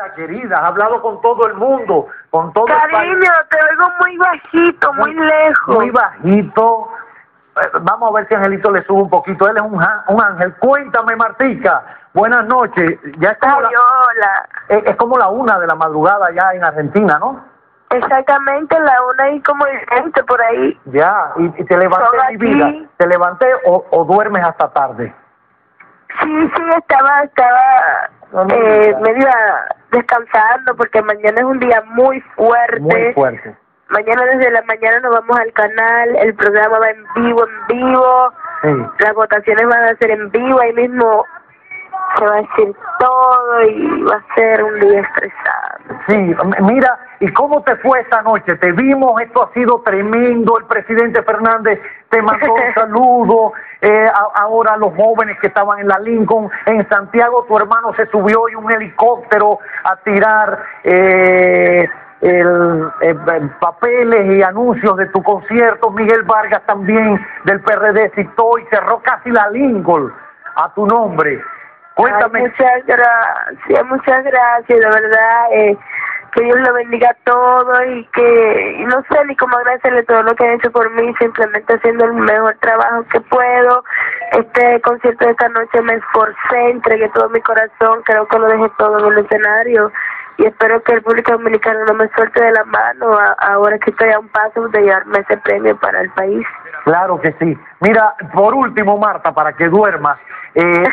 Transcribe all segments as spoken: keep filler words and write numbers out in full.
Querida, has hablado con todo el mundo, con todo Cariño, el país. te oigo muy bajito, muy, muy lejos. Muy bajito. Vamos a ver si Angelito le sube un poquito. Él es un, un ángel. Cuéntame, Martica. Buenas noches. Ya es como, Ay, la, hola. Es, es como la una de la madrugada ya en Argentina, ¿no? Exactamente, la una y como veinte por ahí. Ya, y, y te levanté, mi vida. ¿Te levanté o, o duermes hasta tarde? Sí, sí, estaba, estaba no, no, eh, medio descansando porque mañana es un día muy fuerte. Muy fuerte. Mañana desde la mañana nos vamos al canal, el programa va en vivo, en vivo. Sí. Las votaciones van a ser en vivo, ahí mismo se va a decir todo y va a ser un día estresante. Sí, mira, ¿y cómo te fue esta noche? Te vimos, esto ha sido tremendo, el presidente Fernández te mandó un saludo, eh, a, ahora los jóvenes que estaban en la Lincoln, en Santiago, tu hermano se subió y un helicóptero a tirar eh, el, el, papeles y anuncios de tu concierto. Miguel Vargas también del P R D citó y cerró casi la Lincoln a tu nombre. Cuéntame. Ay, muchas gracias, muchas gracias, de verdad, eh, que Dios lo bendiga a todo y que y no sé ni cómo agradecerle todo lo que han hecho por mí, simplemente haciendo el mejor trabajo que puedo. Este concierto de esta noche me esforcé, entregué todo mi corazón, creo que lo dejé todo en el escenario y espero que el público dominicano no me suelte de la mano a, ahora que estoy a un paso de llevarme ese premio para el país. Claro que sí. Mira, por último, Marta, para que duermas, eh,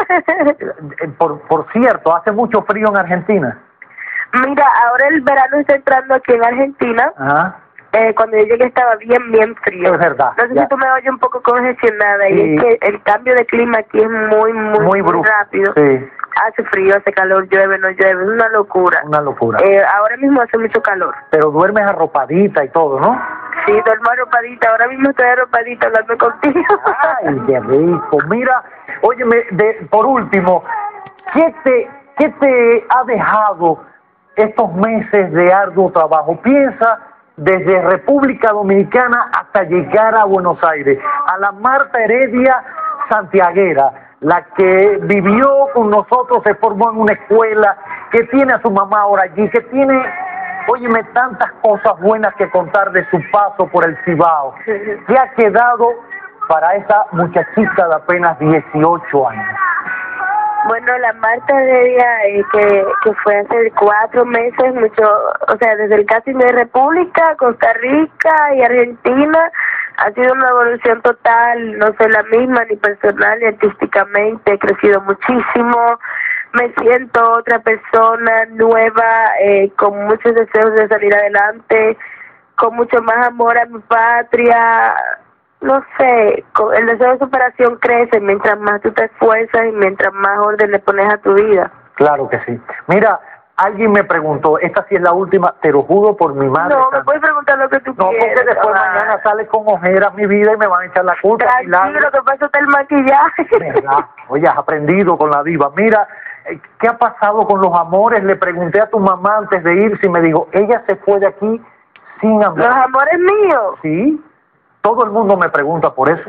por, por cierto, ¿hace mucho frío en Argentina? Mira, ahora el verano está entrando aquí en Argentina. Ajá. Eh, cuando yo llegué estaba bien, bien frío. Es verdad. No sé ya. si tú me oyes un poco congestionada, sí. Y es que el cambio de clima aquí es muy, muy, muy, muy rápido. Sí. Hace frío, hace calor, llueve, no llueve, es una locura. Una locura. Eh, ahora mismo hace mucho calor. Pero duermes arropadita y todo, ¿no? Sí, duermo arropadita, ahora mismo estoy arropadita hablando contigo. Ay, qué rico. Mira, óyeme, de, por último, ¿qué te, qué te ha dejado estos meses de arduo trabajo? Piensa desde República Dominicana hasta llegar a Buenos Aires, a la Marta Heredia santiaguera, la que vivió con nosotros, se formó en una escuela, que tiene a su mamá ahora allí, que tiene, óyeme, tantas cosas buenas que contar de su paso por el Cibao. ¿Qué ha quedado para esa muchachita de apenas dieciocho años? Bueno, la Marta Heredia, eh, que, que fue hace cuatro meses, mucho, o sea, desde el casting de República, Costa Rica y Argentina, ha sido una evolución total, no soy la misma ni personal ni artísticamente, he crecido muchísimo, me siento otra persona nueva, eh, con muchos deseos de salir adelante, con mucho más amor a mi patria. No sé, el deseo de superación crece mientras más tú te esfuerzas y mientras más orden le pones a tu vida. Claro que sí. Mira, alguien me preguntó, esta sí es la última, te lo juro por mi madre. No, me puedes preguntar lo que tú no, quieras. No, porque después mamá. Mañana sales con ojeras mi vida y me van a echar la culpa. Tranquilo, lo que pasa es el maquillaje. ¿Verdad? Oye, has aprendido con la diva. Mira, ¿qué ha pasado con los amores? Le pregunté a tu mamá antes de irse y me dijo, ella se fue de aquí sin amor. ¿Los amores míos? Sí. Todo el mundo me pregunta por eso.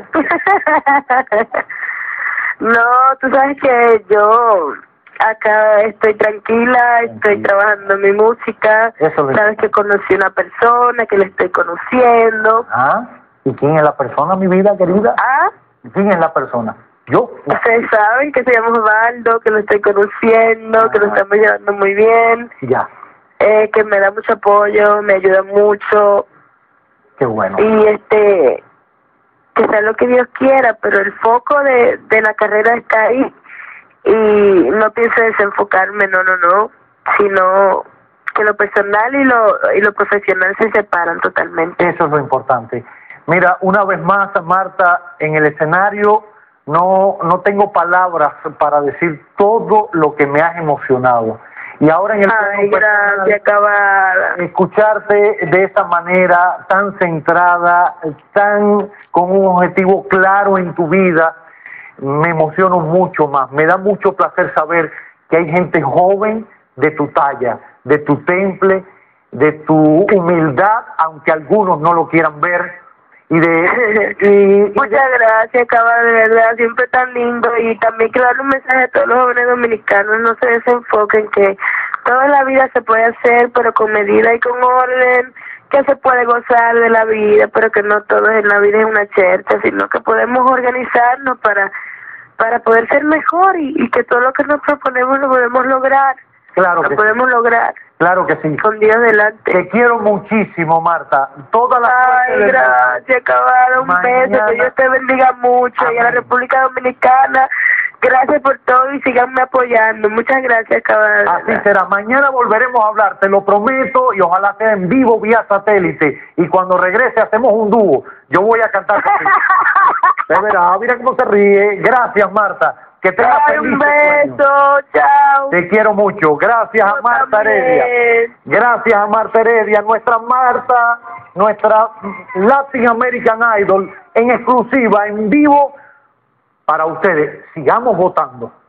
No, tú sabes que yo acá estoy tranquila, estoy trabajando en mi música. Eso sabes que conocí una persona, que le estoy conociendo. Ah, ¿y quién es la persona, mi vida querida? Ah, ¿quién es la persona? Yo. Ustedes saben que se llama Osvaldo, que lo estoy conociendo, ah. que lo estamos llevando muy bien. Ya. Eh, que me da mucho apoyo, me ayuda mucho. Qué bueno. Y este, que sea lo que Dios quiera, pero el foco de, de la carrera está ahí y no pienso desenfocarme, no, no, no, sino que lo personal y lo y lo profesional se separan totalmente. Eso es lo importante. Mira, una vez más, Marta, en el escenario no no tengo palabras para decir todo lo que me has emocionado. Y ahora en el Ay, gracias, acabada. Escucharte de esa manera, tan centrada, tan con un objetivo claro en tu vida, me emociono mucho más. Me da mucho placer saber que hay gente joven de tu talla, de tu temple, de tu humildad, aunque algunos no lo quieran ver. Y de y, Muchas y de... gracias, Cava, de verdad, siempre tan lindo. Y también quiero darle un mensaje a todos los jóvenes dominicanos, no se desenfoquen, que todo en la vida se puede hacer, pero con medida y con orden, que se puede gozar de la vida, pero que no todo en la vida es una chercha, sino que podemos organizarnos para para poder ser mejor y, y que todo lo que nos proponemos lo podemos lograr. Claro lo que podemos sí. lograr. Claro que sí. Con Dios delante. Te quiero muchísimo, Marta. Toda la Ay, gracias, Cabada. Un Mañana... beso. Que Dios te bendiga mucho. Amén. Y a la República Dominicana, gracias por todo y síganme apoyando. Muchas gracias, Cabada. Así será. Mañana volveremos a hablar, te lo prometo, y ojalá sea en vivo vía satélite. Y cuando regrese hacemos un dúo. Yo voy a cantar contigo. De verdad, mira cómo se ríe. Gracias, Marta. Que tengas Ay, feliz un beso, sueño. Chao. Te quiero mucho. Gracias Yo a Marta también. Heredia. Gracias a Marta Heredia, nuestra Marta, nuestra Latin American Idol, en exclusiva, en vivo, para ustedes. Sigamos votando.